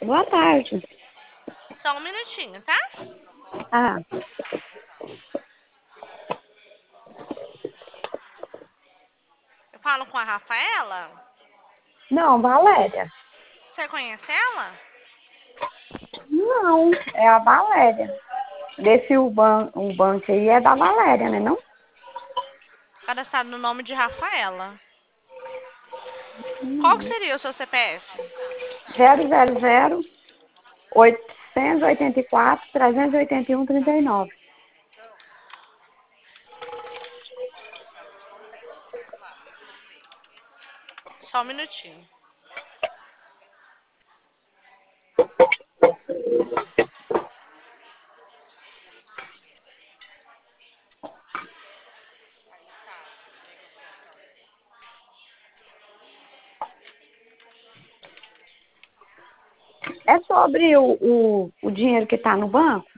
Boa tarde. Só um minutinho, tá? Ah, Eu falo com a Rafaela. não, Valéria. Você conhece ela? Não, é a Valéria. Desse o banco aí é da Valéria, né não? Cadastrado no nome de Rafaela. Qual que Hum. seria o seu CPF? 000 884 381 39. Só um minutinho. É sobre o dinheiro que está no banco?